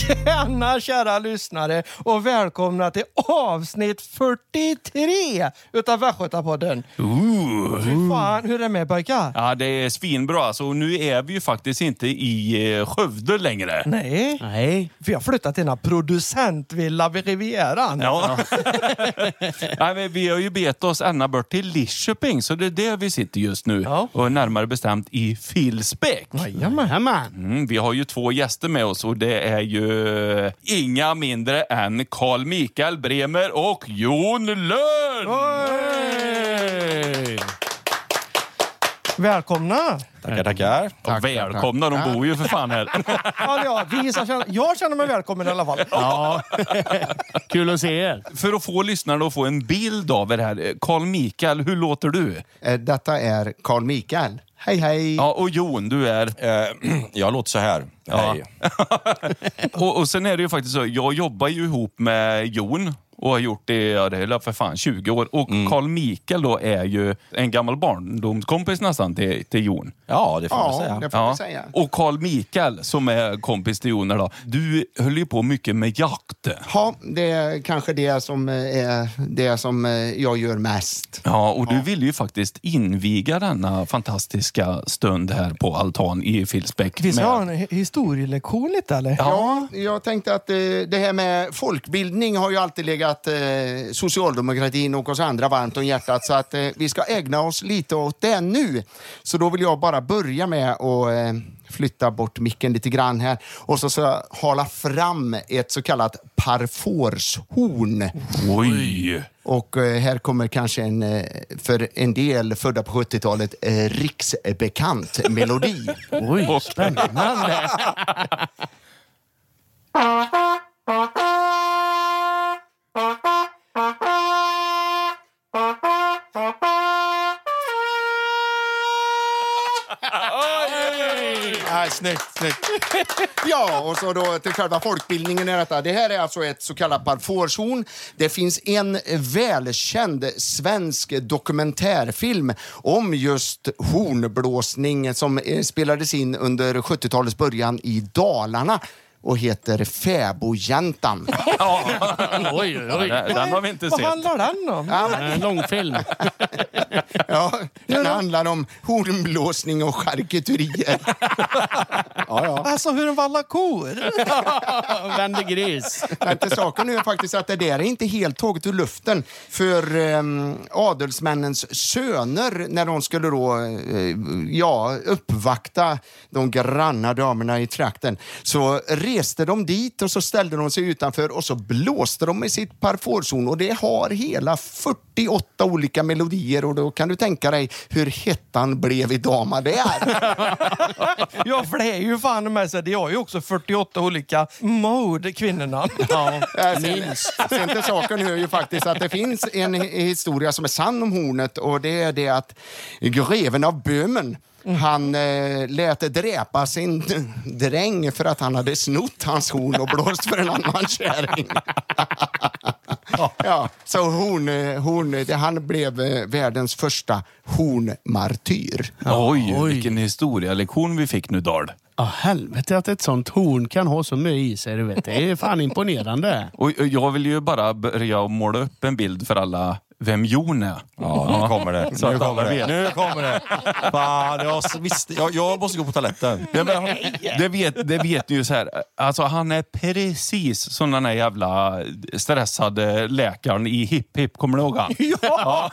Tjena kära lyssnare och välkomna till avsnitt 43 utav Västgötapodden. Fy fan, hur är det med pojkar? Ja, det är svinbra. Alltså, nu är vi ju faktiskt inte i Skövde längre. Nej. Vi har flyttat till en producentvilla vid Rivieran. Ja. Nej, men vi har ju bet oss ända bort till Lidköping, så det är där vi sitter just nu. Ja. Och närmare bestämt i Filsbäck. Jajamän. Vi har ju 2 gäster med oss och det är ju inga mindre än Carl Mikael Bremer och Jon Lönn! Välkomna. Tackar. Ja, välkomna, de bor ju för fan här. Jag känner mig välkommen i alla fall. Ja, kul att se er. För att få lyssnarna att få en bild av er här. Carl Mikael, hur låter du? Detta är Carl Mikael. Hej. Ja, och Jon, du är... Jag låter så här. Ja. Hej. och sen är det ju faktiskt så, jag jobbar ju ihop med Jon och har gjort det, det är för fan 20 år. Och Carl Mikael då är ju en gammal barndomskompis nästan till Jon. Ja, det får man säga. det får man säga. Och Carl Mikael som är kompis till Jon då, du höll ju på mycket med jakt. Ja, det är kanske det som är det som jag gör mest. Ja, och du ville ju faktiskt inviga denna fantastiska stund här på altan i Filsbäck. Vi ska ha en historielektion lite, eller? Ja, jag tänkte att det här med folkbildning har ju alltid legat socialdemokratin och oss andra varmt om hjärtat, så att vi ska ägna oss lite åt det nu. Så då vill jag bara börja med att flytta bort micken lite grann här och så hala fram ett så kallat parforshorn. Oj! Och här kommer kanske för en del födda på 70-talet riksbekant melodi. Oj, spännande. Snyggt. Ja, och så då till själva folkbildningen är detta. Det här är alltså ett så kallat parforshorn. Det finns en välkänd svensk dokumentärfilm om just hornblåsning som spelades in under 70-talets början i Dalarna och heter Fäbodjäntan. Oj. Den har vi inte Vad sett. handlar den om? En långfilm. Ja, den handlar om hornblåsning och charkuterier. Ja. Alltså hur en valla kor. Vände gris. Inte saken nu är faktiskt att det där är inte helt taget ur luften. För adelsmännens söner, när de skulle då uppvakta de granna damerna i trakten, så reste de dit och så ställde de sig utanför och så blåste de med sitt parforshorn, och det har hela 48 olika melodier, och då kan du tänka dig hur hettan blev i damer det är. Ja, för det är ju fan med sig. Det har ju också 48 olika mode, kvinnorna. Ja, Sen till saken hör ju faktiskt att det finns en historia som är sann om hornet, och det är det att greven av Böhmen, han lät dräpa sin dräng för att han hade snott hans horn och blåst för en annan kärring. Ja, så han blev världens första hornmartyr. Oj, vilken historielektion vi fick nu, Dal. Ja, helvete att ett sånt horn kan ha så mycket i sig, du vet. Det är fan imponerande. Och jag vill ju bara börja måla upp en bild för alla vem Jon är. Ja, nu kommer det. Nu kommer det. Fan, jag måste gå på toaletten. Det vet ni ju så här. Alltså han är precis som den här jävla stressade läkaren i Hipp Hipp, kommer du ihåg han? Ja.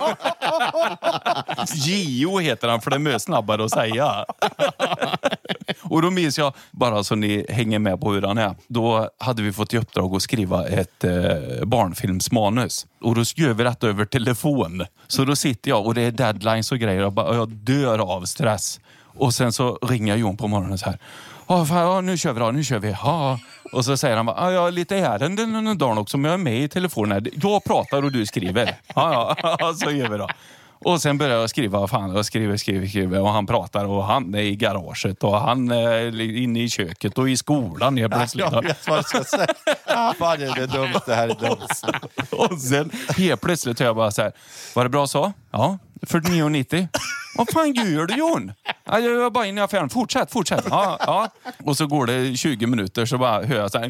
Gio heter han, för det är mycket snabbare att säga. Och då minns jag, bara så ni hänger med på hur han är, då hade vi fått i uppdrag att skriva ett barnfilmsmanus. Och då gör vi detta över telefon. Så då sitter jag och det är deadlines och grejer och jag dör av stress. Och sen så ringer Jon på morgonen så här. Nu kör vi. Ja. Och så säger han bara, jag har lite ärenden en dag också, men jag är med i telefonen. Jag pratar och du skriver. Ja, så gör vi då. Och sen börjar jag skriva, jag skriver och han pratar och han är i garaget och han är inne i köket och i skolan helt plötsligt. Jag vet vad jag ska säga. Fan, det är dumt, det här är dumt. Och sen helt plötsligt hör jag bara så här, var det bra så? Ja, 49,90. Vad fan gör du, Jon? Ja, jag var bara inne i affären. Fortsätt. Ja. Och så går det 20 minuter så bara hör jag så här.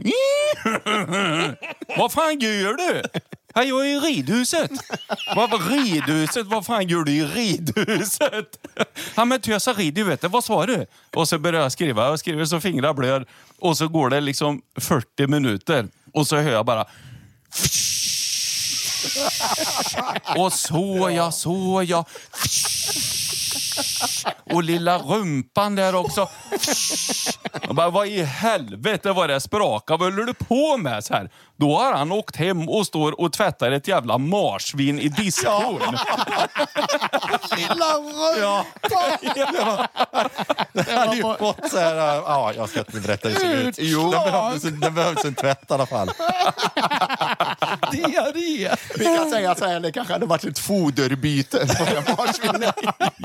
Vad fan gör du? Ja, jag är i ridhuset. Vad ridhuset? Vad fan gör du i ridhuset? Ja, men tösa rid, du vet det. Vad sa du? Och så börjar jag skriva. Jag skriver så fingrar blöd. Och så går det liksom 40 minuter. Och så hör jag bara... Och så jag. Och lilla rumpan där också. Jag bara, vad i helvete var det spraka? Vad håller du på med så här? Då har han åkt hem och står och tvättar ett jävla marsvin i diskon. Lilla rumpan! Det hade ju fått så här... Ja, jag ska inte berätta hur det ser ut. Jo. Det behövs en tvätt i alla fall. Diarré. Vi kan säga så här, det kanske hade varit ett foderbyte på det marsvinet.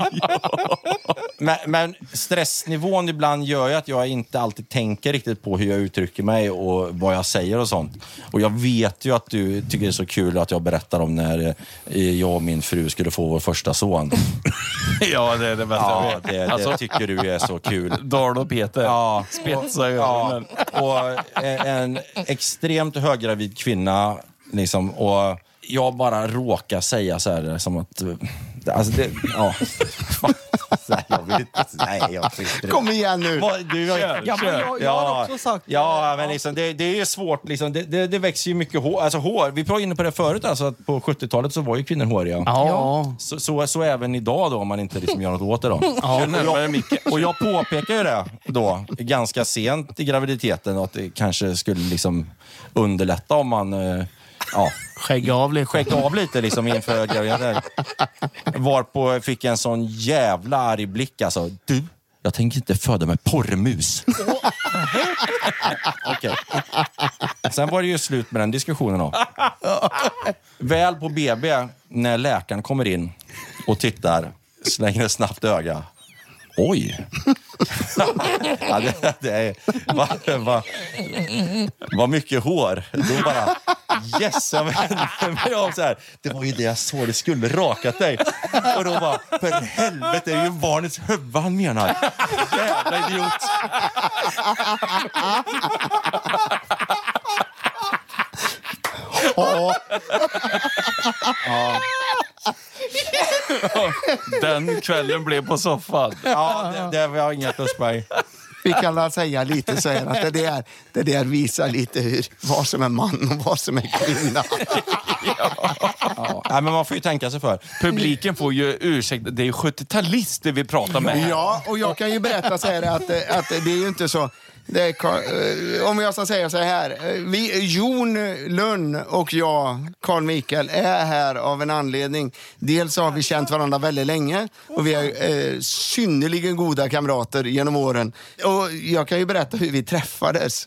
Men stressnivån ibland gör ju att jag inte alltid tänker riktigt på hur jag uttrycker mig och vad jag säger och sånt. Och jag vet ju att du tycker det är så kul att jag berättar om när jag och min fru skulle få vår första son. Ja, det är det bästa jag vet. Det tycker du är så kul. Dal och Peter. Ja. Spetsar Ja. Och en extremt höggravid kvinna liksom, och jag bara råkar säga så här som att alltså det, ja. Jag vill inte, nej, jag inte. Kom igen nu. Jag har också sagt det. Ja, men liksom, det är svårt liksom, det växer ju mycket hår, alltså hår. Vi var inne på det förut, alltså att på 70-talet så var ju kvinnor håriga. Ja. Så även idag då, om man inte liksom gör något åt det då. Ja, och jag påpekar ju det då ganska sent i graviditeten att det kanske skulle liksom underlätta om man Skägga av lite liksom inför graviditeten. Varpå fick jag en sån jävla arg blick alltså. Du, jag tänker inte föda med porrmus. Okej. Sen var det ju slut med den diskussionen då. Väl på BB när läkaren kommer in och tittar, slänger ett snabbt öga. Oj. Ja, det är vad mycket hår. Då bara yes, jag menar så här. Det var ju det jag såg, det skulle rakat dig. Och då bara, för helvete, det är ju barnets huvud han menar. Jävla idiot. Den kvällen blev på soffan. Ja, det var inga plus på mig. Vi kan väl säga lite så här att det där visar lite vad som är man och vad som är kvinna. Ja, men man får ju tänka sig för. Publiken får ju ursäkta, det är 70-talister vi pratar med. Ja, och jag kan ju berätta så här att det är ju inte så... om jag ska säga så här, Jon Lönn och jag, Carl Mikael, är här av en anledning. Dels har vi känt varandra väldigt länge och vi är synnerligen goda kamrater genom åren. Och jag kan ju berätta hur vi träffades.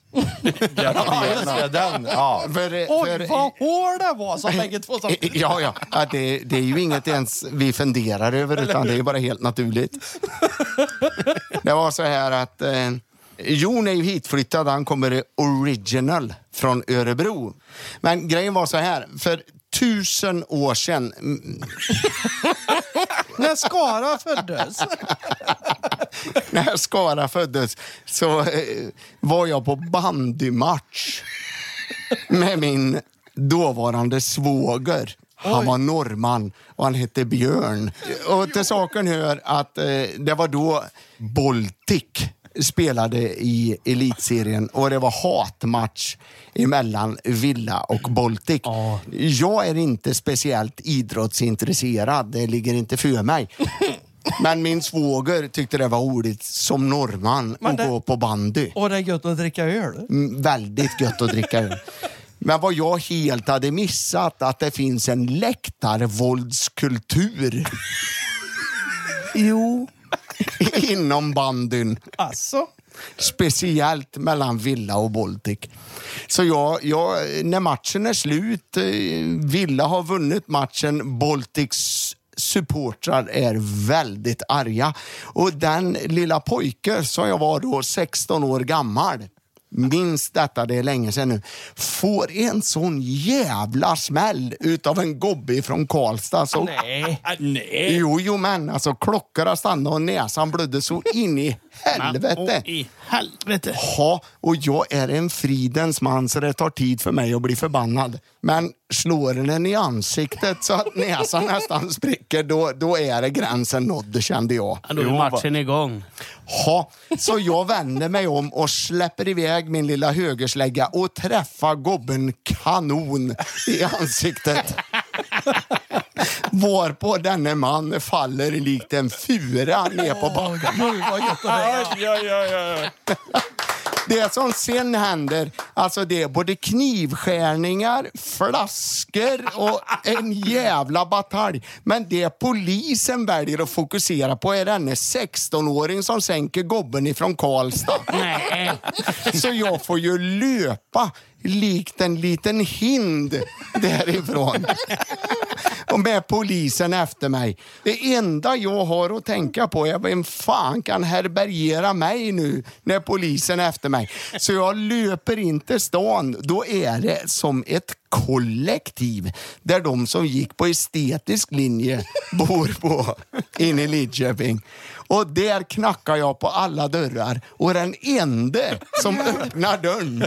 Oj, vad hård det var som bägge två sa. Ja, det är ju inget ens vi funderar över, utan det är ju bara helt naturligt. Det var så här att... Jon är ju hitflyttad, han kommer original från Örebro. Men grejen var så här, för 1000 år sedan... När Skara föddes. När Skara föddes så var jag på bandymatch med min dåvarande svåger. Han var norrman och han hette Björn. Och till saken hör att det var då Baltic spelade i elitserien och det var hatmatch emellan Villa och Baltic. Jag är inte speciellt idrottsintresserad, det ligger inte för mig. Men min svåger tyckte det var roligt som norrman att gå på bandy. Och det är gött att dricka öl. Väldigt gött att dricka öl. Men vad jag helt hade missat, att det finns en läktarvåldskultur. Jo. Inom bandyn. Alltså. Speciellt mellan Villa och Baltic. Så jag, när matchen är slut, Villa har vunnit matchen, Baltics supportrar är väldigt arga. Och den lilla pojke som jag var då, 16 år gammal, minns detta, det är länge sedan nu, får en sån jävla smäll utav en gobbe från Karlstad. Så, Nej. jo, men alltså klockorna stannade och näsan blödde så in i helvete. I helvete. Ja, och jag är en fridens man så det tar tid för mig att bli förbannad. Men slår den i ansiktet så att näsan nästan spricker, då är det gränsen nådd, kände jag. Då är matchen igång. Ja, så jag vänder mig om och släpper iväg min lilla högerslägga och träffar gobben kanon i ansiktet. Varpå denne man faller likt en fura ner på backen. Det som sen händer, alltså det är både knivskärningar, flaskor och en jävla batalj. Men det polisen väljer att fokusera på är denne 16-åring som sänker gobben ifrån Karlstad. Nej. Så jag får ju löpa likt en liten hind därifrån. Och med polisen efter mig. Det enda jag har att tänka på är vem fan kan härbärgera mig nu när polisen är efter mig. Så jag löper in till stan. Då är det som ett kollektiv där de som gick på estetisk linje bor på inne i Lidköping. Och där knackar jag på alla dörrar. Och den enda som öppnar dörren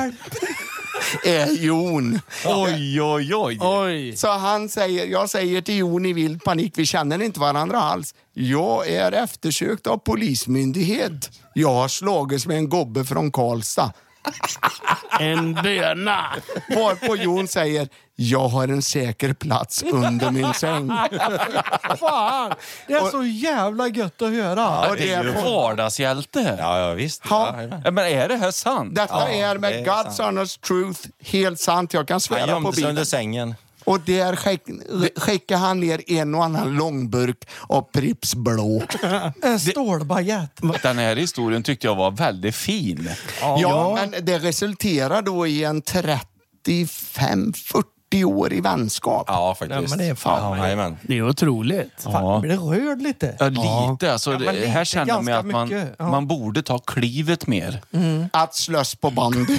är Jon. Oj. Så jag säger till Jon i vild panik, vi känner inte varandra alls. Jag är eftersökt av polismyndighet. Jag har slagits med en gobbe från Karlstad. En böna. Varpå Jon säger, jag har en säker plats under min säng. Fan, det är så jävla gött att höra. Och Det är ju vardagshjälte. Ja, visst. Ja. Men är det här sant? Detta är det med är God's sant. honest truth helt sant. Jag kan Han svära på gömde sig under bilen. sängen. Och där skickar han ner en och annan långburk av Pripps blå. En stålbaguett. Den här historien tyckte jag var väldigt fin. Ja, men det resulterar då i en 35-40 år i vänskap. Ja, faktiskt. Ja, men det är fan. Ja, jajamän. Det är otroligt. Fan, blir det rörd lite? Ja, lite. Alltså, men lite, här känner jag mig att ganska mycket. Ja. man borde ta klivet mer. Att slös på bandy.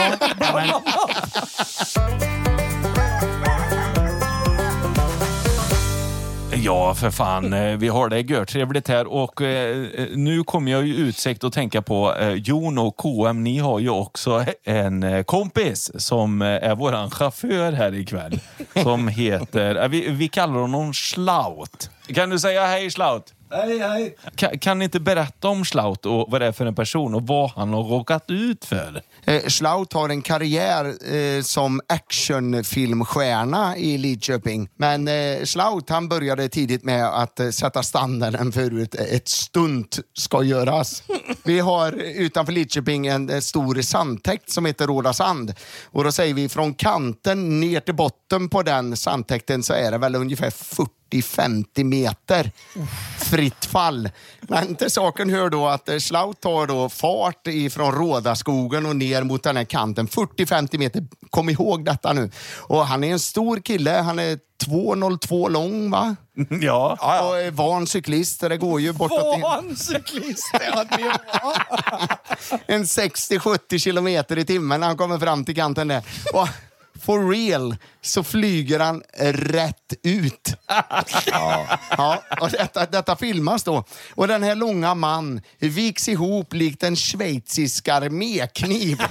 Ja, för fan. Vi har det görtrevligt här och nu kommer jag ju utsikt att tänka på Jon och KM. Ni har ju också en kompis som är våran chaufför här ikväll. Som heter, vi kallar honom Schlaut. Kan du säga hej Schlaut? Hej. Kan ni inte berätta om Schlaut och vad det är för en person och vad han har råkat ut för? Schlaut har en karriär som actionfilmstjärna i Lidköping. Men Schlaut han började tidigt med att sätta standarden för hur ett stunt ska göras. Vi har utanför Lidköping en stor sandtäkt som heter Råda sand. Och då säger vi från kanten ner till botten på den sandtäkten så är det väl ungefär 40-50 meter fritt fall. Men till saken hör då att Schlaut tar då fart ifrån Rådaskogen och ner mot den här kanten. 40-50 meter, kom ihåg detta nu. Och han är en stor kille, han är 2,02 lång va? Ja. Och är van cyklist, det går ju bortåt cyklist. en 60-70 kilometer i timmen när han kommer fram till kanten där. Och for real så flyger han rätt ut. Ja, och detta filmas då. Och den här långa man viks ihop likt en schweizisk armékniv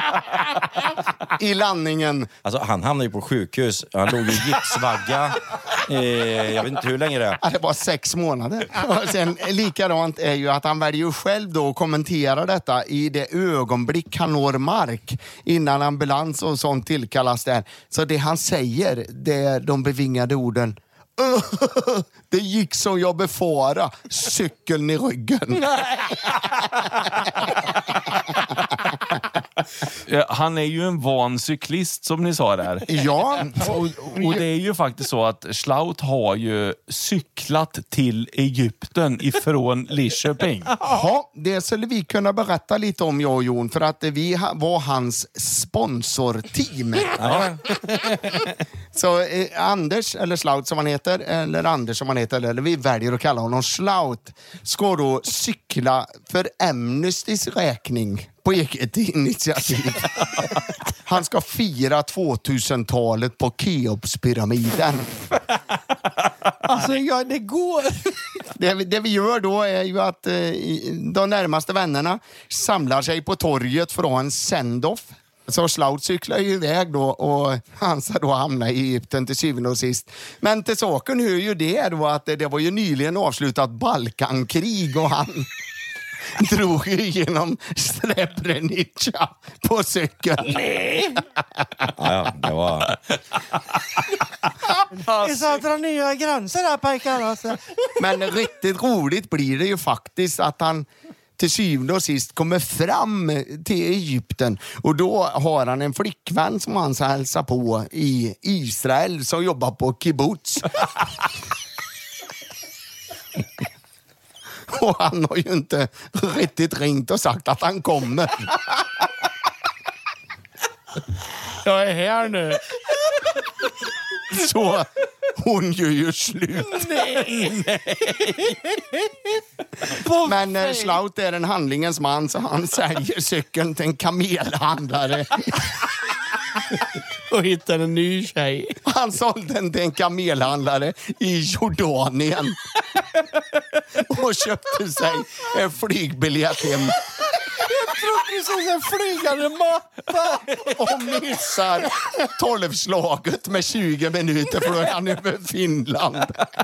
i landningen. Alltså, han hamnade ju på sjukhus. Han låg i gipsvagga. Jag vet inte hur länge det är. Ja, det var 6 månader. Och sen likadant är ju att han väljer ju själv då att kommentera detta i det ögonblick han når mark innan ambulans och sånt tillkallas där. Så det han säger, det är de bevingade orden. Det gick som jag befara. Cykeln i ryggen. Han är ju en van cyklist som ni sa där. Ja. Och det är ju faktiskt så att Schlaut har ju cyklat till Egypten ifrån Lidköping. Ja, det skulle vi kunna berätta lite om, jag och Jon, för att vi var hans sponsorteam. Så Anders, eller Schlaut som han heter, eller Anders som han heter, eller vi väljer att kalla honom Schlaut, ska då cykla för Amnestys räkning på eget initiativ. Han ska fira 2000-talet på Keopspyramiden. Alltså, det går. Det vi gör då är ju att de närmaste vännerna samlar sig på torget för att ha en send-off. Så Slout cyklar ju iväg då och han ska då hamna i Egypten till syvende och sist. Men till saken hör ju det då att det var ju nyligen avslutat Balkankrig och han drog ju genom Srebrenica på cykeln. Nej! Ja, det var... Det så att dra nya gränser där, pojkar. Alltså. Men riktigt roligt blir det ju faktiskt att han till syvende och sist kommer fram till Egypten. Och då har han en flickvän som han ska hälsa på i Israel som jobbar på kibbutz. Och han har ju inte riktigt ringt och sagt att han kommer. Jag är här nu. Så hon gör ju slut. Men Slout är en handlingens man så han säljer cykeln till en kamelhandlare. Och hittar en ny tjej. Han sålde den till en kamelhandlare i Jordanien. Och köpte sig en flygbiljett hem. Precis en flygande matta. Och missar 12-slaget med 20 minuter för då är han över Finland.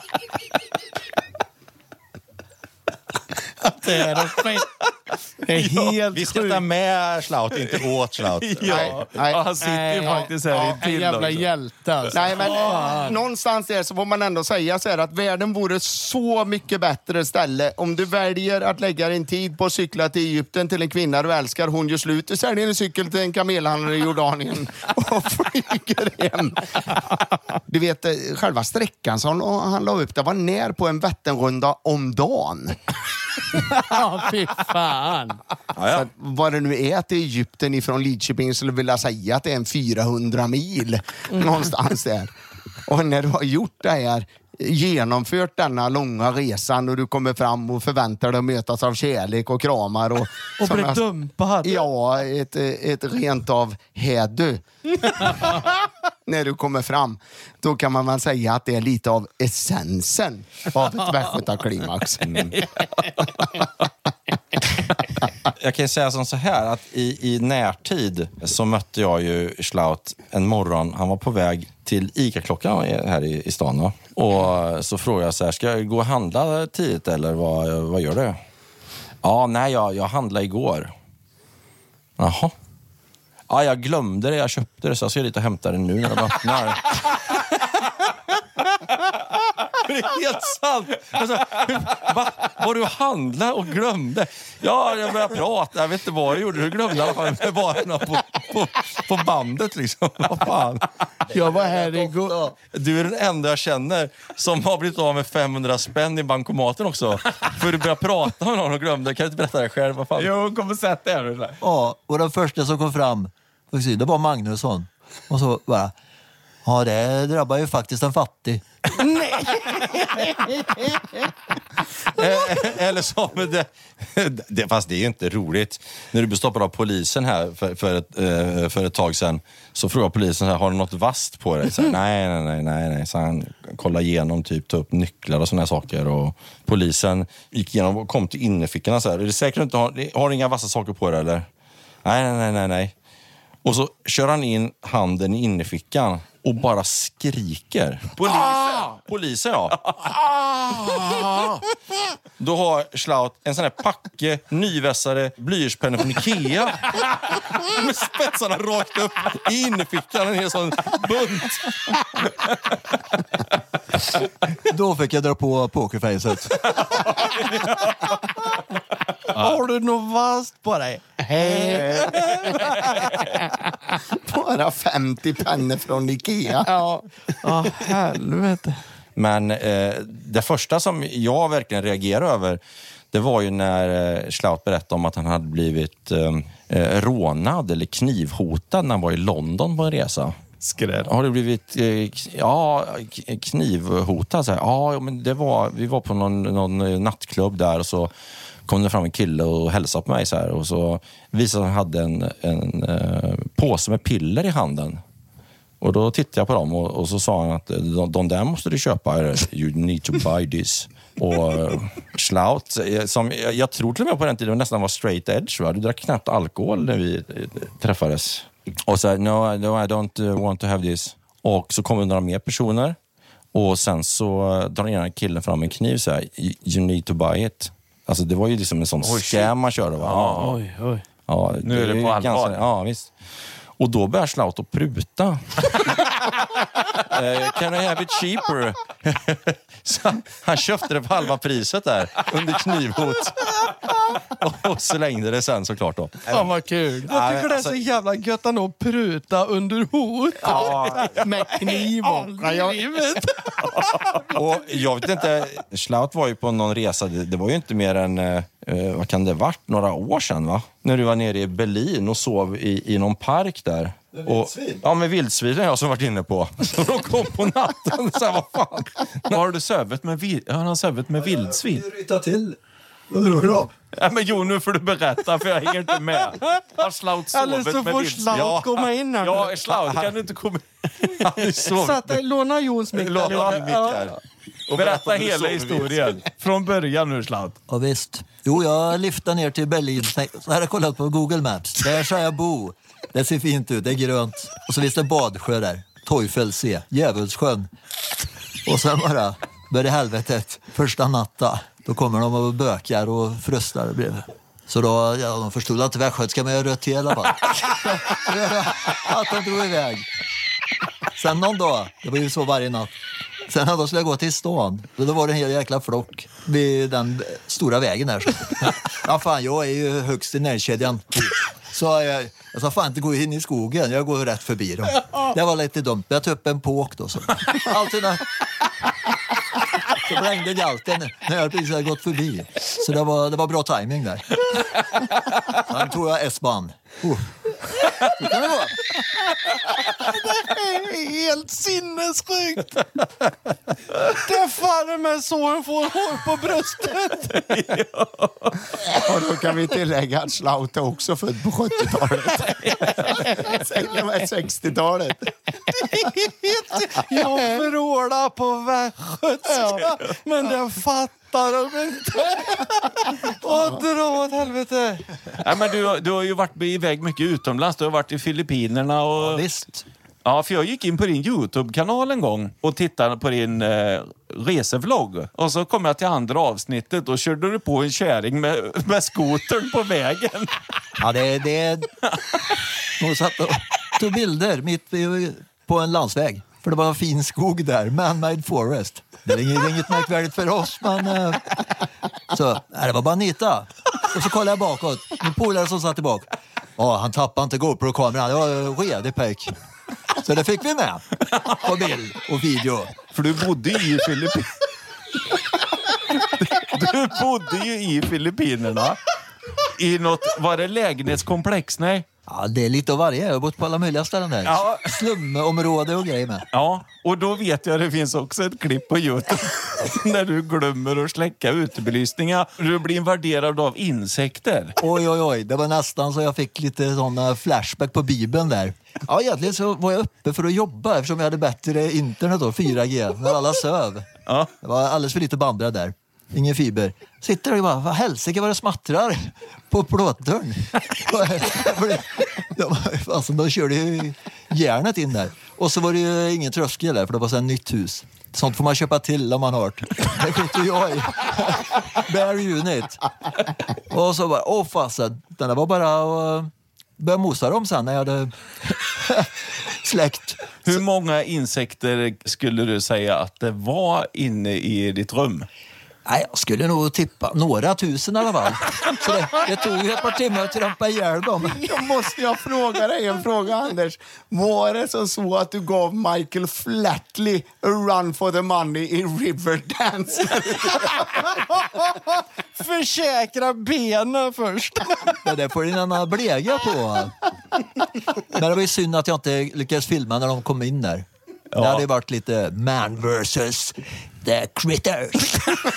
Det är helt Vi ska sjukt. ta med Slout, inte åt Slout. Nej. Han sitter ju faktiskt här i En till jävla också. hjälte alltså. Nej, men någonstans där så får man ändå säga så här att världen vore så mycket bättre ställe om du väljer att lägga din tid på att cykla till Egypten till en kvinna du älskar. Hon gör slut. Du säljer en cykel till en kamelhandlare i Jordanien och flyger hem. Du vet, själva sträckan som han la upp, det var ner på en Vätternrunda om dagen. Ja, fy fan. Så vad det nu är till Egypten ifrån Lidköping så vill jag säga att det är en 400 mil någonstans där. Och när du har gjort det här, genomfört denna långa resan och du kommer fram och förväntar dig att mötas av kärlek och kramar och bli dumpad. Ja, ett rent av hädu. När du kommer fram, då kan man väl säga att det är lite av essensen av ett västgötaklimax. Jag kan säga som så här att i närtid så mötte jag ju Slout en morgon. Han var på väg till Ica-klockan här i stan. Va? Och så frågade jag så här, ska jag gå och handla tidigt eller vad gör du? Ja, nej, jag handlade igår. Jaha. Ja, jag glömde det, jag köpte det så jag ska dit och hämta det nu när de öppnar. Det är helt sant. Alltså, var du handlade och glömde? Ja, jag började prata. Jag vet inte vad jag gjorde. Du glömde i alla fall med varorna på bandet liksom. Vad fan. Jag var här igår. Du är den enda jag känner som har blivit av med 500 spänn i bankomaten också. För du började prata med någon och glömde. Kan du inte berätta det själv? Vad fan? Jo, kom och sätt det här. Ja, och den första som kom fram, det var Magnusson. Och så bara, ja det drabbar ju faktiskt en fattig. Eller så med det. Fast det är ju inte roligt. När du blev stoppad av polisen här för ett tag sedan så frågade polisen så här, har du något vasst på dig? Så här, nej. Så han kollade igenom, typ ta upp nycklar och såna här saker. Och polisen gick igenom och kom till innerfickorna så här. Är det säkert inte har du inga vassa saker på dig eller? Nej. Och så kör han in handen i innerfickan och bara skriker. Polisen, ja. Då har Slout en sån här packe nyvässade blyertspennor från Ikea. Med spetsarna rakt upp i innerfickan. En hel sån bunt. Då fick jag dra på pokerfacet. Har du något vasst på dig? Bara 50 pennor från Ikea. Ja, helvete. Men det första som jag verkligen reagerade över, det var ju när Slout berättade om att han hade blivit rånad eller knivhotad när han var i London på en resa. Skräll. Har du blivit knivhotad? Så här, ja, men vi var på någon nattklubb där och så kom det fram en kille och hälsade på mig så här. Och så visade han hade en påse med piller i handen. Och då tittade jag på dem och så sa han att de där måste du köpa. You need to buy this. Och Slout, som jag tror till och med på den tiden nästan var straight edge. Va? Du drack knappt alkohol när vi träffades. Och så no, I don't want to have this. Och så kommer några mer personer. Och sen så drar den ena killen fram en kniv så här, you need to buy it. Alltså det var ju liksom en sån scam man körde, va? Ja. Oj. Ja, Nu är det på allvar. Ja, visst. Och då börjar Slout att pruta. Can I have it cheaper? Så han köpte det på halva priset där under knivhot. Och så längde det sen såklart då. Fan vad kul. Jag tycker det är så jävla gött att pruta under hot. Ja, Med kniv och... och jag vet inte, Slout var ju på någon resa, det var ju inte mer än, vad kan det varit, några år sedan va? När du var nere i Berlin och sov i någon park där. Med vildsvin? Ja, med vildsvinen jag som varit inne på. Så de kom på natten så här, vad fan? Har du sövet med, har han sövet med vildsvin? Ryta till. Vad tror du? Ja, men jo, nu får du berätta för jag hänger inte med. Har Slout sovet Eller så med får vildsvin? Slout komma in här. Ja, Slout, kan du inte komma in? Så att låna Jons mick. Låna min mick här. Och Berätta om du hela sover historien. Från början nu, Slout. Ja, visst. Jo, jag lyfte ner till Berlin. Så här har jag kollat på Google Maps. Där ska jag bo. Det ser fint ut, det är grönt. Och så finns det en badsjö där. Teufelsee, Djävulssjön. Och sen bara börjar helvetet. Första natta. Då kommer de och bökar och fröstar bredvid. Så då, ja, de förstod att västgötska men jag röt till i alla fall. Att de drog iväg. Sen någon dag, det var ju så varje natt. Sen då skulle jag gå till stan. Då var det en hel jäkla flock vid den stora vägen där. Så. Ja fan, jag är ju högst i närkedjan. Så jag sa fan inte gå in i skogen. Jag går rätt förbi dem. Det var lite dumt. Jag tog upp en påk då. Så. Alltid där. Så blängde galten när jag precis hade gått förbi. Så det var bra timing där. Sen tog jag S-bahn. Det kan det vara. Det är helt sinnessjukt. Det är fan med så en får hår på bröstet. Och då kan vi tillägga att Slout är också född på 70-talet. Säg det var 60-talet. Jag vrålar på västgötska. Men det fattar de inte. Och dra åt helvete. Ja, men du har ju varit iväg mycket utomlands. Du har varit i Filippinerna och... Ja, visst. Ja, för jag gick in på din YouTube-kanal en gång och tittade på din resevlogg. Och så kom jag till andra avsnittet och körde du på en kärring med skotern på vägen. Ja, det hon satt och tog bilder mitt på en landsväg. För det var en fin skog där, man-made forest. Det är inget märkvärdigt för oss, men... Så, det var bara Anita. Och så kollade jag bakåt. Min polare som satt tillbaka. Ja, han tappade inte GoPro-kameran. Det var redig pek. Så det fick vi med. På bild och video. För du bodde i Du bodde ju i Filippinerna. I något, var det lägenhetskomplex? Nej. Ja, det är lite av varje. Jag har bott på alla möjliga ställen där. Ja. Slumområde och grejer med. Ja, och då vet jag att det finns också ett klipp på YouTube när du glömmer att släcka utebelysningar. Du blir invaderad av insekter. Oj. Det var nästan så jag fick lite sådana flashback på Bibeln där. Ja, egentligen så var jag uppe för att jobba eftersom jag hade bättre internet då, 4G, när alla söv. Ja. Det var alldeles för lite bandbredd där. Ingen fiber. Sitter och bara, vad helsike vad det smattrar på plåtdörren. Alltså, de körde ju järnet in där. Och så var det ju ingen tröskel där, för det var så ett nytt hus. Sånt får man köpa till om man har hört. Det skiter jag i. Bare unit. Och så bara, fasen. Den där var bara att börja mosa dem sen när jag hade släckt. Hur många insekter skulle du säga att det var inne i ditt rum? Nej, jag skulle nog tippa några tusen i alla fall. Så det tog ju ett par timmar att trampa ihjäl dem. Jag måste fråga dig en fråga, Anders. Var det så att du gav Michael Flatley a run for the money i Riverdance? Försäkra benen först. Det får din annan blega på. Men det var ju synd att jag inte lyckades filma när de kom in där. Det hade varit lite man versus The critters.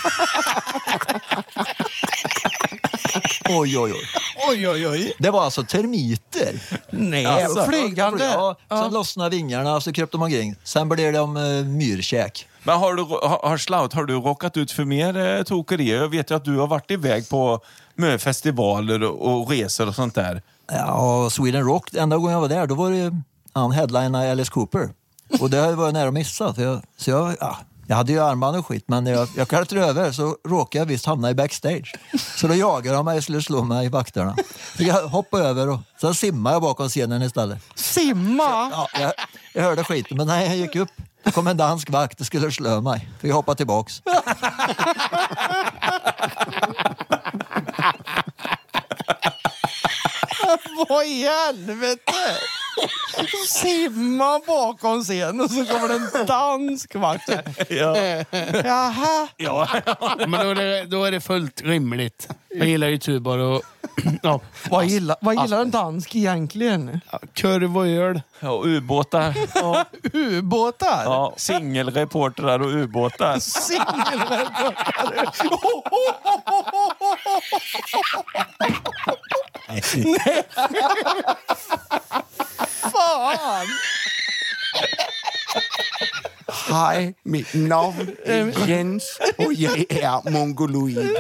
Oj, oj, oj. Oj, oj, oj. Det var alltså termiter. Nej, Alltså, flygande. Ja, sen lossnade vingarna och så kröp de omkring. Sen blev de myrkäk. Men har du råkat ut för mer tokerier? Jag vet ju att du har varit iväg på festivaler och resor och sånt där. Ja, Sweden Rock, enda gången jag var där, då var det han headliner Alice Cooper. Och det var jag nära att missa. Jag hade ju armband och skit, men jag klättrade över så råkade jag visst hamna i backstage. Så då jagade de mig och skulle slå mig i vakterna. Fick jag hoppa över och så simmade jag bakom scenen istället. Simma? Ja, jag hörde skiten, men när jag gick upp då kom en dansk vakt och skulle slå mig. Fick jag hoppa tillbaks. Vad i helvete? Simma bakom scenen och så kommer det en dansk vakt. Jaha. Ja, men då är det fullt rimligt. Jag gillar ju Tuborg och... Ja. Vad gillar en dansk egentligen? Kurv och öl. Ja, ubåtar. Ja. Ubåtar? Ja, singelreportrar och ubåtar. Singelreportrar. Nej. Fan! Hej, mitt namn är Jens och jag är mongoloid.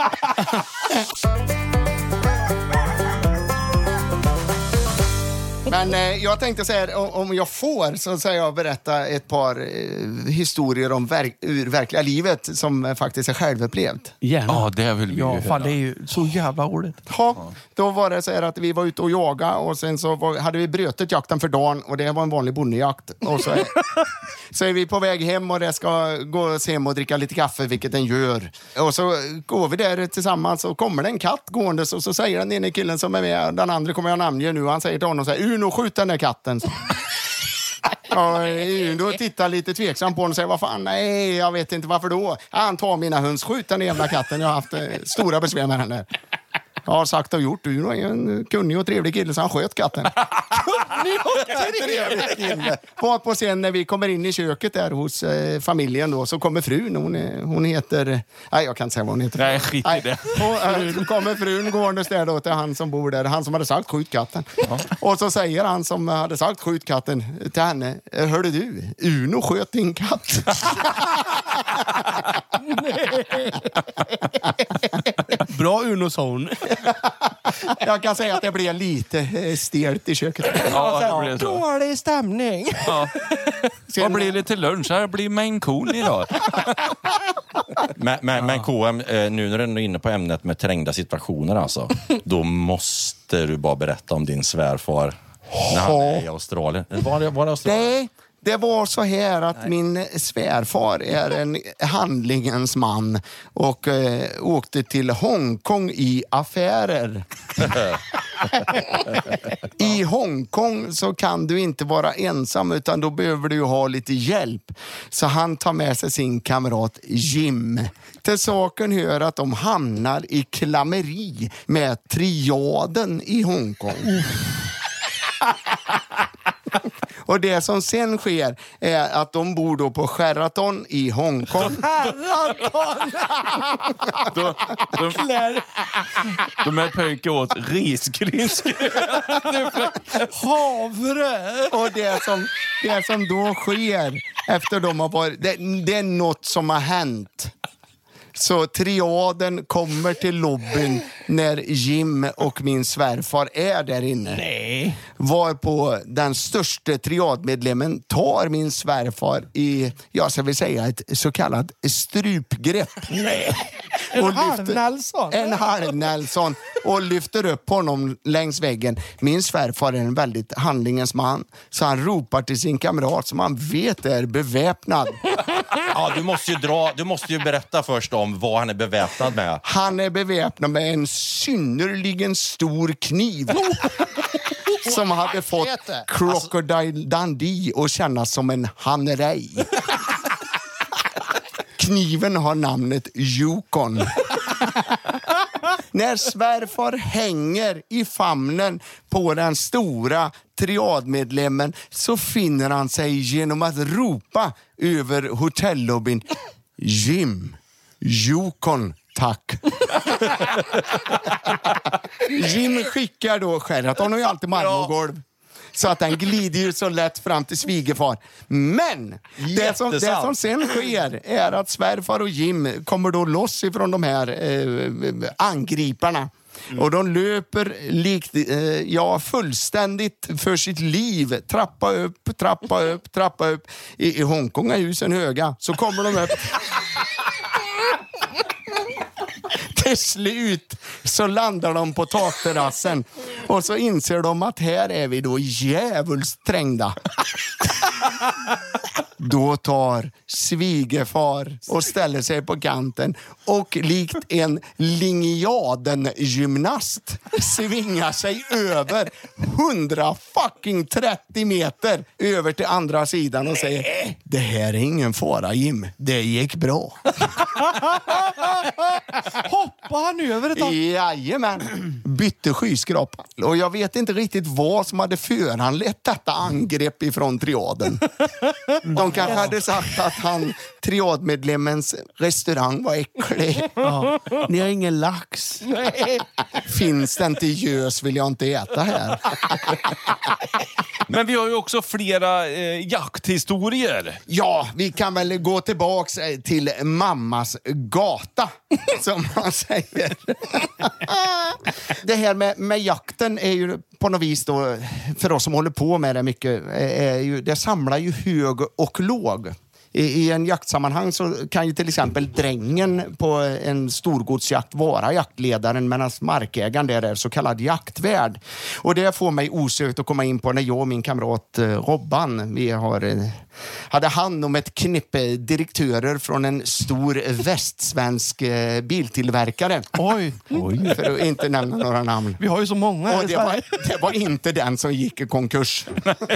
Men jag tänkte så här, om jag får så ska jag berätta ett par historier om ur verkliga livet som faktiskt är självupplevt. Ja, det vill vi Ja, ju fan, det höra. är ju så jävla roligt. Ja, då var det så här att vi var ute och jaga och sen så hade vi brötet jakten för dagen och det var en vanlig bonnejakt. Och så är vi på väg hem och det ska gå hem och dricka lite kaffe, vilket den gör. Och så går vi där tillsammans och kommer det en katt gående och så säger den ene killen som är med, den andra kommer jag namnge nu, han säger till honom så här: Uno, skjut den där katten. Ja, Uno tittar lite tveksam på honom och säger: vad fan, nej, jag vet inte varför då. Han tar mina höns, skjut den jävla katten, jag har haft stora besvär med den där. Jag har sagt och gjort, du är en kunnig och trevlig kille så han sköt katten. Kunnig och trevlig kille. På sen när vi kommer in i köket där hos familjen då, så kommer frun, hon heter, nej jag kan inte säga vad hon heter. Nej, skit i det. Och kommer frun gåendes där då till han som bor där, han som hade sagt skjut katten. Ja. Och så säger han som hade sagt skjut katten till henne: hörde du, Uno sköt din katt. Bra Uno-zon. Jag kan säga att det blev lite stelt i köket. Ja, det blir så. Dålig stämning. Ja. Vad blir det till lunch? Här blir Maine Coon idag. Men KM, nu när du är inne på ämnet med trängda situationer alltså, då måste du bara berätta om din svärfar när han är i Australien. Var det Australien? Nej, det var så här att min svärfar är en handlingens man och åkte till Hongkong i affärer. I Hongkong så kan du inte vara ensam utan då behöver du ha lite hjälp. Så han tar med sig sin kamrat Jim. Till saken hör att de hamnar i klammeri med triaden i Hongkong. Och det som sen sker är att de bor då på Sheraton i Hongkong. De är pöjke åt risgrynsgröt. Havre. Och det som då sker efter de har varit, det är något som har hänt. Så triaden kommer till lobbyn när Jim och min svärfar är där inne. Nej. Varpå den största triadmedlemmen tar min svärfar i, jag ska väl säga, ett så kallat strupgrepp. Nej. En halv-Nelson. En halv-Nelson. Och lyfter upp honom längs väggen. Min svärfar är en väldigt handlingens man. Så han ropar till sin kamrat som han vet är beväpnad. Ja, du måste ju berätta först om vad han är beväpnad med. Han är beväpnad med en synnerligen stor kniv. Som hade fått Crocodile Dundee att kännas som en hanerej. Kniven har namnet Yukon. När svärfar hänger i famnen på den stora triadmedlemmen så finner han sig genom att ropa över hotellobbyn: Jim, Yukon, tack. Jim skickar då Sheraton, har ju alltid marmorgolv. Så att den glider ju så lätt fram till svigerfar. Men det som sen sker är att svärfar och Jim kommer då loss ifrån de här angriparna. Och de löper fullständigt för sitt liv. Trappa upp. I Hongkong är husen höga. Så kommer de upp. Till slut så landar de på takterrassen. Och så inser de att här är vi då djävulskt trängda. Då tar svigerfar och ställer sig på kanten och likt en linjadengymnast svingar sig över 130 meter över till andra sidan och säger: det här är ingen fara, Jim. Det gick bra. Hoppar han över ett tag? Jajamän. Bytte skyskrapa. Och jag vet inte riktigt vad som hade föranlett detta angrepp ifrån triaden. De kanske hade sagt att triadmedlemmens restaurang var äcklig. Ja. Ni har ingen lax. Nej. Finns det inte gös vill jag inte äta här. Men vi har ju också flera jakthistorier. Ja, vi kan väl gå tillbaks till mammas gata, som man säger. Det här med jakten är ju på något vis då, för oss som håller på med det mycket, det samlar ju hög och låg. I en jaktsammanhang så kan ju till exempel drängen på en storgodsjakt vara jaktledaren, medan markägaren där är så kallad jaktvärd. Och det får mig osökt att komma in på när jag och min kamrat Robban, vi hade hand om ett knippe direktörer från en stor västsvensk biltillverkare. Oj. För att inte nämna några namn. Vi har ju så många här. Och det var inte den som gick i konkurs.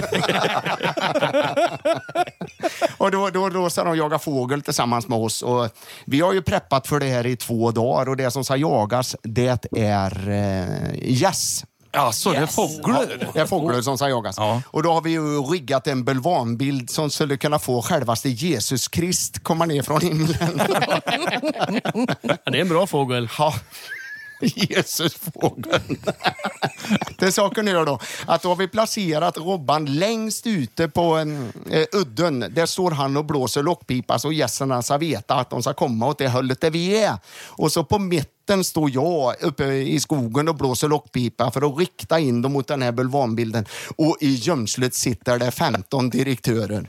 Och då ska de jaga fågel tillsammans med oss. Och vi har ju preppat för det här i 2 dagar. Och det som ska jagas, det är gäss. Alltså, det är fåglar. Ja, det är fåglar som ska jagas. Ja. Och då har vi ju riggat en bulvanbild som skulle kunna få självaste Jesus Krist komma ner från himlen. Ja, det är en bra fågel. Ja. Jesusfågeln. Det saken gör då att då har vi placerat Robban längst ute på udden. Där står han och blåser lockpipa så gästerna ska veta att de ska komma åt det hållet där vi är. Och så på mitten står jag uppe i skogen och blåser lockpipa för att rikta in dem mot den här bulvanbilden. Och i gömslet sitter det 15 direktörer.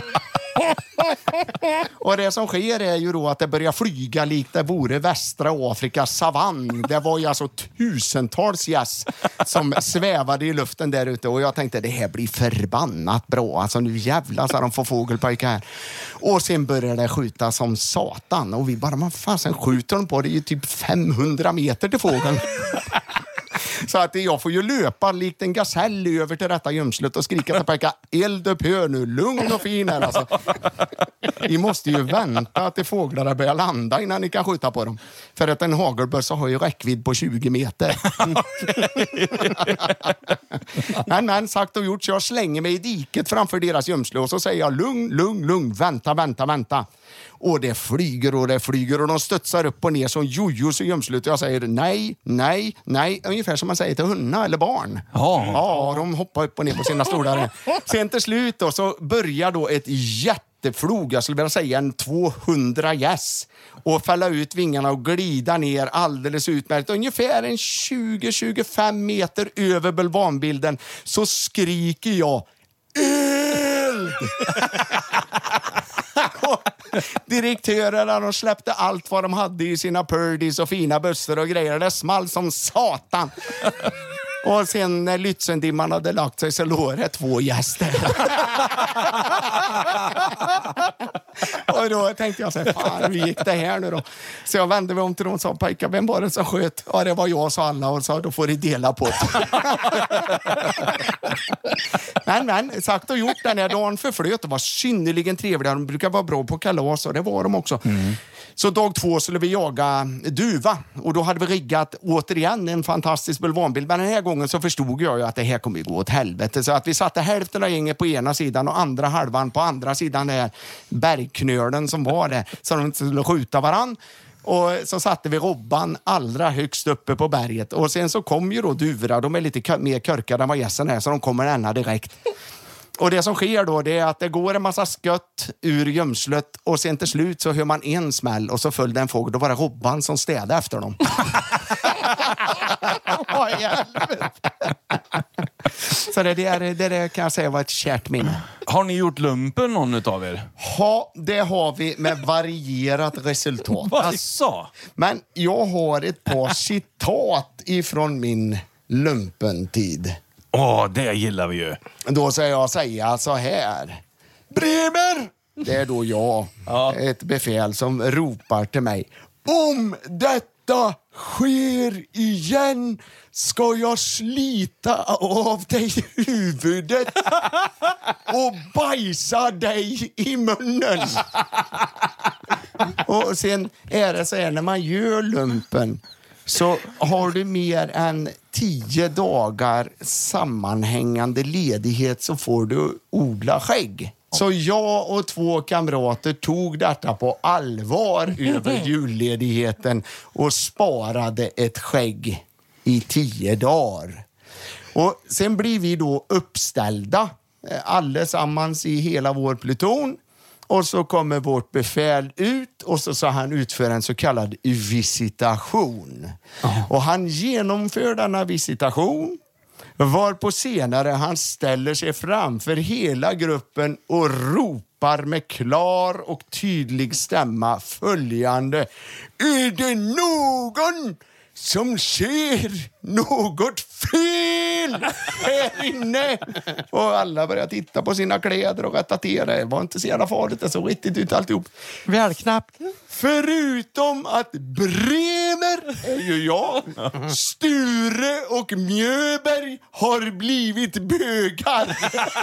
Och det som sker är ju då att det börjar flyga likt det vore västra Afrikas savann. Det var ju alltså tusentals gäss som svävade i luften där ute. Och jag tänkte, det här blir förbannat bra. Alltså nu jävlar så de får fågelpojkar här. Och sen börjar det skjuta som satan. Och vi bara, man fasen skjuter de på det är ju typ 500 meter till fågeln. Så att jag får ju löpa likt en gasell över till detta gömslet och skrika till pojkar: eld upp hör nu, lugn och fin här alltså. Ni måste ju vänta att fåglarna börjar landa innan ni kan skjuta på dem. För att en hagelbössa har ju räckvidd på 20 meter. Men sagt och gjort, så jag slänger mig i diket framför deras gömsle och så säger jag: lugn, vänta. Och det flyger och de studsar upp och ner som jojos i gömslet. Och jag säger nej. Ungefär som man säger till hundar eller barn. Ja, de hoppar upp och ner på sina stolar. Sen till slut då, så börjar då ett jätteflog, jag skulle vilja säga en 200 gäss, och fälla ut vingarna och glida ner alldeles utmärkt. Ungefär en 20-25 meter över bulvanbilden så skriker jag: eld! Direktörerna, de släppte allt vad de hade i sina purdies och fina bössor och grejer. Det small som satan. Och sen när Lützendimman hade lagt sig så låg det 2 gäster. Och då tänkte jag så här, fan, hur gick det här nu då? Så jag vände mig om till dem och sa: pojkar, vem var det som sköt? Ja, det var jag, sa alla, och sa: då får ni dela på det. Men sagt och gjort, den här dagen förflöt. Det var synnerligen trevliga. De brukar vara bra på kalas, och det var de också. Så dag 2 skulle vi jaga duva. Och då hade vi riggat återigen en fantastisk bulvanbild. Men den här gången så förstod jag ju att det här kommer gå åt helvete. Så att vi satte hälften av gänget på ena sidan och andra halvan på andra sidan där bergknölen barnen som var där så de inte skulle skjuta varann. Och så satte vi Robban allra högst uppe på berget. Och sen så kom ju då duvorna, de är lite mer körkade än vad gässen är, så de kommer ända direkt. Och det som sker då, det är att det går en massa skött ur gömslet och sen till slut så hör man en smäll och så följde en fågel. Då var det Robban som städade efter dem. Så det kan jag säga var ett kärt minne. Har ni gjort lumpen någon utav er? Ja, det har vi med varierat resultat. Asså? Men jag har ett par citat ifrån min lumpentid. Det gillar vi ju. Då ska jag säga så här. Bremer! Det är då jag, ett befäl som ropar till mig. Om detta sker igen ska jag slita av dig huvudet och bajsa dig i munnen. Och sen är det så här, när man gör lumpen så har du mer än 10 dagar sammanhängande ledighet så får du odla skägg. Så jag och 2 kamrater tog detta på allvar över julledigheten och sparade ett skägg i 10 dagar. Och sen blir vi då uppställda allesammans i hela vår pluton. Och så kommer vårt befäl ut och så han utför en så kallad visitation. Och han genomför denna visitation varpå senare han ställer sig framför hela gruppen och ropar med klar och tydlig stämma följande. Är det någon som ser något fel här inne? Och alla börjar titta på sina kläder och rätta till det. Det var inte så jävla farligt, det såg riktigt ut alltihop. Välknappt. Förutom att Bremer är ju jag, Sture och Mjöberg har blivit bögar.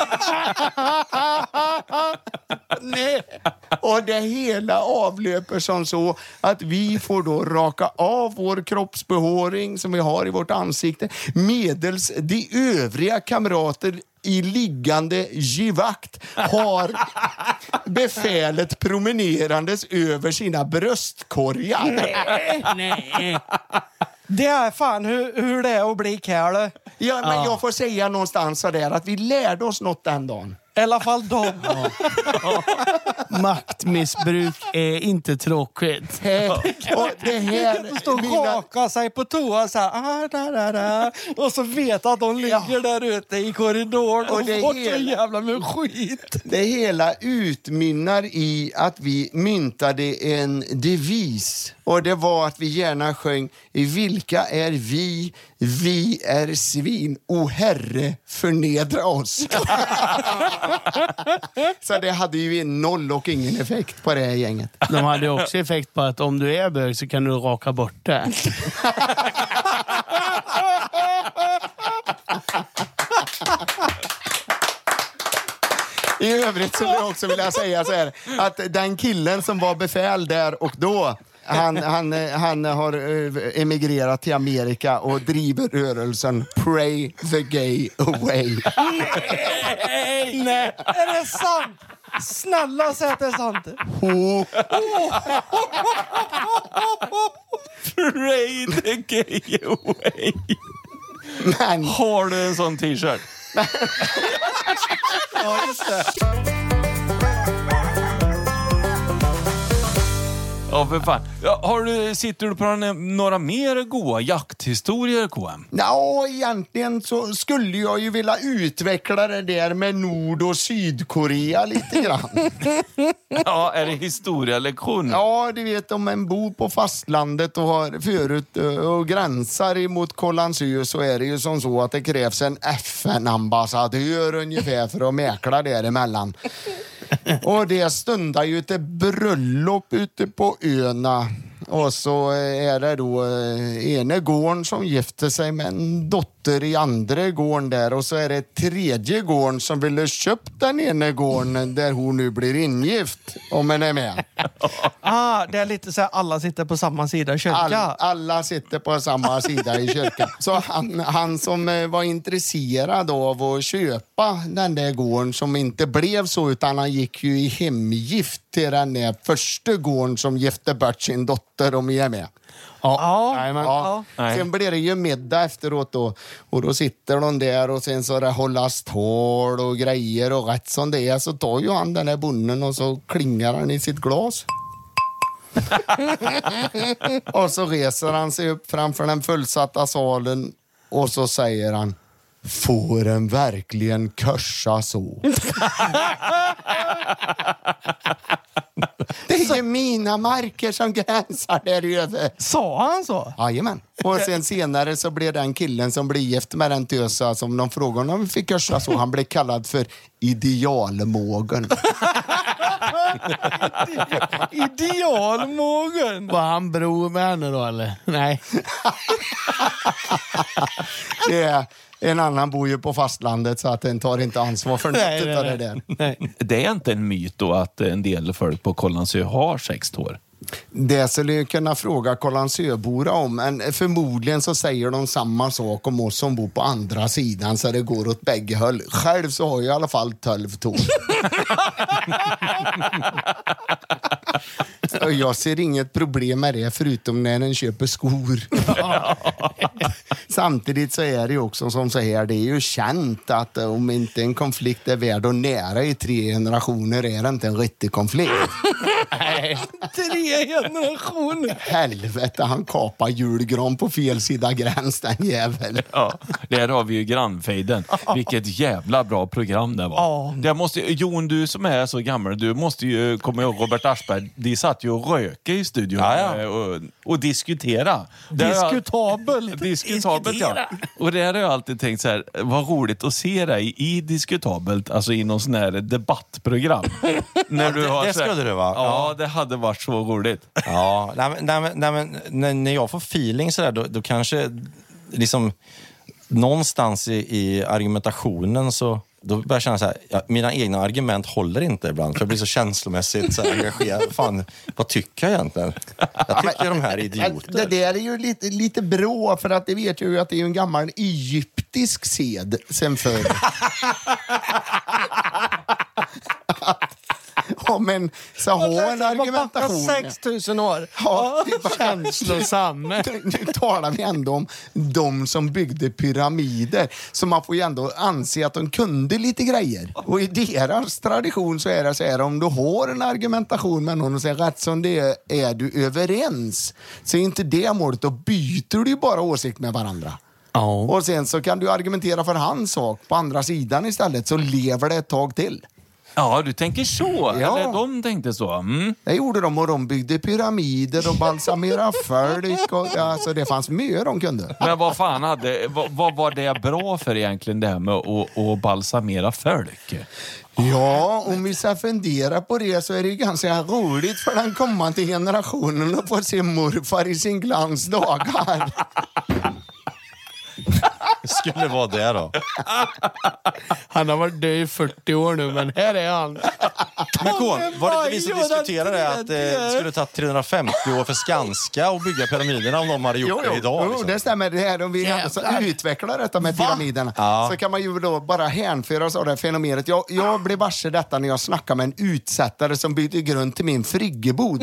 Nej. Och det hela avlöper som så att vi får då raka av vår kroppsbehåring som vi har i vårt ansikte medels de övriga kamrater i liggande givakt har befälet promenerandes över sina bröstkorgar. Nej. Det är fan hur det är att bli kärle. Ja, men jag får säga någonstans så där att vi lärde oss något den dagen. I alla fall de. Maktmissbruk är inte tråkigt. Och det här... Stå och raka sig på toa så här, och så vet att de ligger där ute i korridoren och det får så jävla med skit. Det hela utmynnar i att vi myntade en devis. Och det var att vi gärna sjöng: vilka är vi? Vi är svin. O herre, förnedra oss. Så det hade ju noll och ingen effekt på det här gänget. De hade också effekt på att om du är bög så kan du raka bort det. I övrigt så vill jag också vilja säga så här, att den killen som var befäl där och då, han har emigrerat till Amerika och driver rörelsen Pray the Gay Away. Nej, är det sant? Snälla säg att det är sant. Pray the gay away. Men Har du en sån t-shirt? Ja, just det. Ja, för fan. Ja, sitter du på några mer goa jakthistorier, KM? ja, egentligen så skulle jag ju vilja utveckla det där med Nord- och Sydkorea lite grann. Ja, är det historielektion? Ja, du vet, om en bor på fastlandet och har förut och gränsar emot Kållandsö så är det ju som så att det krävs en FN-ambassadör ungefär för att mäkla däremellan. Och det stundar ju ett bröllop ute på öarna. Och så är det då ene gården som gifter sig med en dotter dotter i andra gården där och så är det tredje gården som ville köpt den ena gården där hon nu blir ingift, om en är med. Det är lite så här, alla sitter på samma sida i kyrkan. Alla sitter på samma sida i kyrkan. Så han som var intresserad av att köpa den där gården som inte blev så, utan han gick ju i hemgift till den där första gården som gifte bort sin dotter, om jag är med. Ja. Sen blir det ju middag efteråt då, och då sitter de där och sen så det hållas tal och grejer och rätt som det är så tar ju han den här bonden och så klingar han i sitt glas. Och så reser han sig upp framför den fullsatta salen och så säger han: får en verkligen kursa så? Det är ju mina marker som gränsar där över. Sa han så? Jajamän. Och sen senare så blev den killen som blev gift med den tösa som de frågade om fick kursa så, han blev kallad för idealmågen. Idealmågen. Var han bror med henne då, eller? Nej. Det är en annan bor ju på fastlandet så att den tar inte ansvar för något av det där. Nej. Det är inte en myt då att en del folk på Kållandsö har 6 tår? Det skulle jag kunna fråga Kållandsöbora om, men förmodligen så säger de samma sak om oss som bor på andra sidan så det går åt bägge håll. Själv så har jag i alla fall 12 tår. Och jag ser inget problem med det förutom när en köper skor. Samtidigt så är det ju också som så här, det är ju känt att om inte en konflikt är värd att nära i 3 generationer är det inte en riktig konflikt. 3 generationer. Helvete, han kapar julgran på fel sida gräns, den jävel. Ja, där har vi ju grannfejden. Vilket jävla bra program det var. Det måste, Jon, du som är så gammal, du måste ju komma ihåg Robert Aschberg. De satt ju och röka i studion och diskutera. Diskutabelt, ja. Och det har jag alltid tänkt så här, vad roligt att se dig i diskutabelt, alltså i någon sån här debattprogram. När du har det skulle det vara. Ja, det hade varit så roligt. Ja, men när jag får feeling så där, då kanske liksom någonstans i argumentationen så då börjar jag känna så här, mina egna argument håller inte ibland för jag blir så känslomässigt så här engagerad. Fan, vad tycker jag egentligen? Jag tycker de här är idioter. Det där är ju lite bra, för att det vet ju att det är en gammal egyptisk sed sen förr. Ja, men så har en argumentation. 6000 år. Ja, Känslosam. Nu talar vi ändå om de som byggde pyramider. Så man får ju ändå anse att de kunde lite grejer. Och i deras tradition så är det så här, om du har en argumentation med någon och säger rätt som det är du överens. Så är inte det målet, då byter du ju bara åsikt med varandra. Och sen så kan du argumentera för hans sak på andra sidan istället, så lever det ett tag till. Ja, du tänker så. Ja. Eller de tänkte så. Mm. Det gjorde de, och de byggde pyramider och balsamerade folk. Och, alltså, det fanns mycket de kunde. Men vad fan vad var det bra för egentligen det här med att balsamera folk? Ja, om vi ska fundera på det så är det ganska roligt för den kommande generationen att få se morfar i sin glansdagar. Skulle vara det då. Han har varit död i 40 år nu, men här är han. Men var det vi som diskuterade att det skulle ta 350 år för Skanska och bygga pyramiderna om de hade gjort det idag? Jo, liksom. det stämmer. Det här, om vi alltså utvecklar detta med pyramiderna så kan man ju då bara hänföra oss av det här fenomenet. Jag blev varse detta när jag snackade med en utsättare som byggde grund till min friggebod.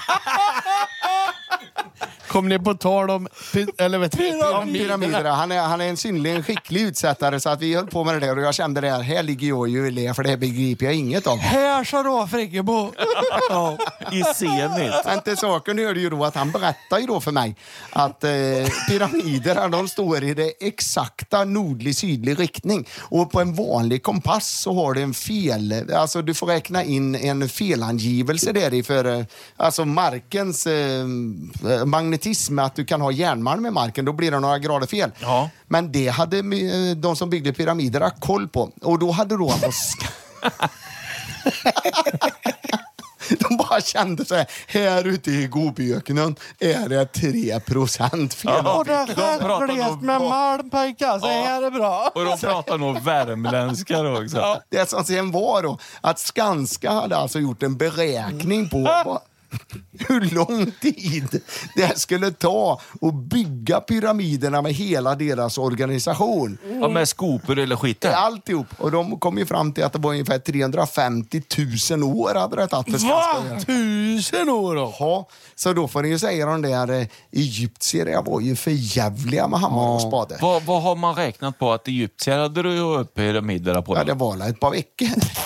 Kom ni på tal om pyramiderna? Han är en synnerligen skicklig utsättare, så att vi höll på med det där och jag kände det här ligger jag ju i le, för det här begriper jag inget om. Här så då, Friggebo. I Zenit. Inte saken hörde ju då att han berättar ju då för mig att pyramiderna, de står i det exakta nordlig-sydlig riktning, och på en vanlig kompass så har du en fel, alltså du får räkna in en felangivelse där i för alltså markens magnetism, att du kan ha järnmalm med marken, då blir det några grader fel. Ja. Men det hade de som byggde pyramiderna koll på, och då hade då De bara kände så här ute i Gobiöknen är det 3% fel. Och det de pratar är glest nog- med malm, pojkar. Så här är bra. Och de pratar nog värmländska då också. Det som sen var då att Skanska hade alltså gjort en beräkning på hur lång tid det skulle ta att bygga pyramiderna med hela deras organisation. Ja, med skopor eller skit. Alltihop. Och de kom ju fram till att det var ungefär 350 000 år hade det tagit för Skanska att göra. 1000 år då? Ja, så då får ni ju säga de där egyptier var ju för jävliga med hammare och spade. Vad har man räknat på att egyptier hade du ju upp pyramiderna på? Ja, det var ett par veckor.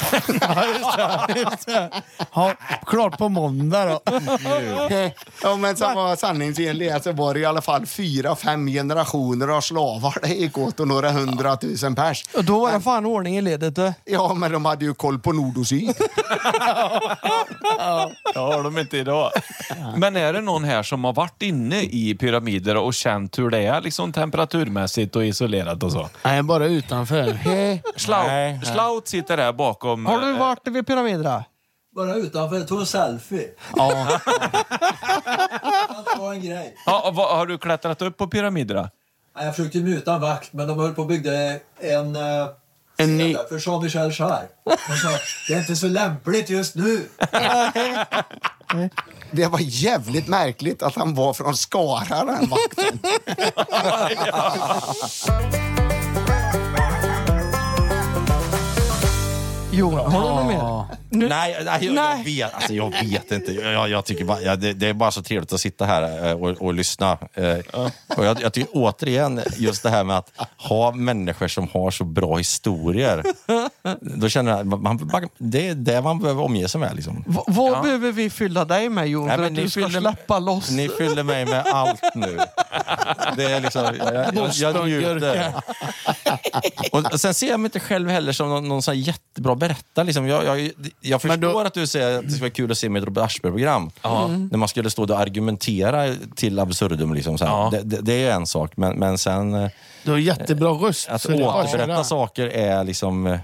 Ja, klart på måndag då. Ja, men som var sanningsenligt så var det i alla fall 4-5 generationer av slavar. Det gick åt och några 100 000 pers. Och då var det fan ordning i ledet. Du. Ja, men de hade ju koll på nord och syd. Ja, har de inte idag. Men är det någon här som har varit inne i pyramider och känt hur det är liksom temperaturmässigt och isolerat och så? Nej, bara utanför. Slaut sitter där bakom. Har du varit vid pyramiderna? Bara utanför, tog en selfie. Ja. Det var en grej. Ja, har du klättrat upp på pyramiderna? Nej, jag försökte muta en vakt, men de höll på att bygga en ny- för Jean-Michel Jarre. De sa, det är inte så lämpligt just nu. Det var jävligt märkligt att han var från Skara, den vakten. Johan, har du något mer? Nej, jag vet inte. Jag tycker bara, det är bara så trevligt att sitta här och lyssna. Och jag tycker återigen just det här med att ha människor som har så bra historier. Då känner jag det är det man behöver omge sig med. Liksom. Vad behöver vi fylla dig med, Johan, för att du ska släppa loss? Ni fyller mig med allt nu. Det är liksom, jag njuter. Och sen ser jag mig inte själv heller som någon sån jättebra berättare. Liksom. Jag förstår att du säger att det ska vara kul att se med ett Robert Aschberg-program. När man skulle stå och argumentera till absurdum. Liksom, så här. Det är en sak, men sen... Du har jättebra röst. Att så det är bara återberätta köra. saker är liksom...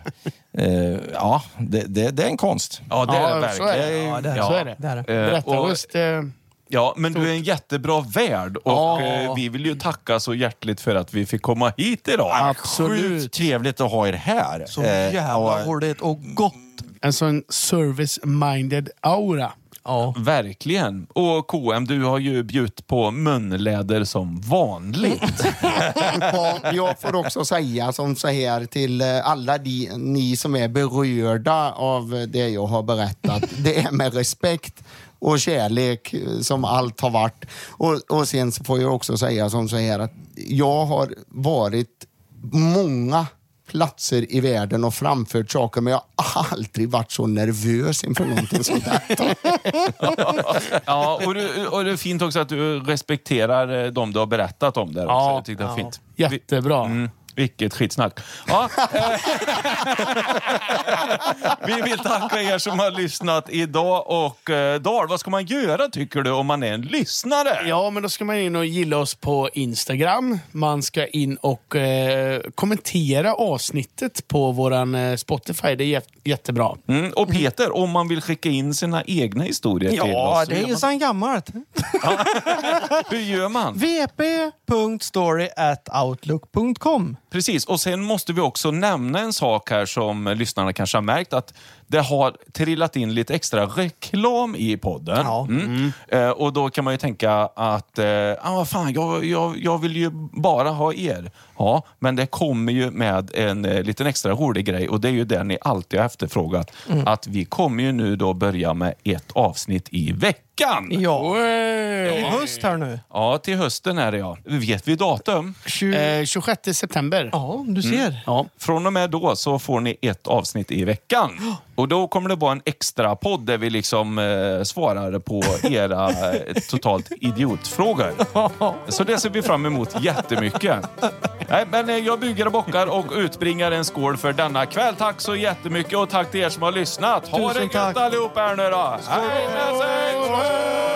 det är en konst. Ja, det är det Ja, verkligen. så är det. Det är det. Berättarröst. Ja, men du är en jättebra värd och vi vill ju tacka så hjärtligt för att vi fick komma hit idag. Absolut. Sjukt trevligt att ha er här. Så jävla roligt och gott. En sån service-minded aura. Ja. Verkligen. Och KM, du har ju bjudit på munläder som vanligt. Ja, jag får också säga som så här till alla ni som är berörda av det jag har berättat. Det är med respekt och kärlek som allt har varit. Och sen så får jag också säga som så här att jag har varit många platser i världen och framfört saker, men jag har aldrig varit så nervös inför någonting sånt där. Ja, och det är fint också att du respekterar dem du har berättat om där. Ja, jag tyckte det var fint. Jättebra. Vilket skitsnack. Ja. Vi vill tacka er som har lyssnat idag. Och Dahl, vad ska man göra tycker du om man är en lyssnare? Ja, men då ska man in och gilla oss på Instagram. Man ska in och kommentera avsnittet på våran Spotify. Det är jättebra. Och Peter, om man vill skicka in sina egna historier till oss. Ja, det är ju så gammalt. Hur gör man? vp.story@outlook.com. Precis, och sen måste vi också nämna en sak här som lyssnarna kanske har märkt, att det har trillat in lite extra reklam i podden. Ja. Och då kan man ju tänka att fan, jag vill ju bara ha er. Ja, men det kommer ju med en liten extra rolig grej, och det är ju det ni alltid har efterfrågat. Att vi kommer ju nu då börja med ett avsnitt i veckan. Ja, i höst här nu. Ja, till hösten är det ja. Vet vi datum? 26 september. Ja, du ser. Ja. Från och med då så får ni ett avsnitt i veckan. Och då kommer det vara en extra podd där vi liksom svarar på era totalt idiotfrågor. Så det ser vi fram emot jättemycket. Nej, men jag bugar och bockar och utbringar en skål för denna kväll. Tack så jättemycket och tack till er som har lyssnat. Ha det gött allihop här nu då. Hej med sig!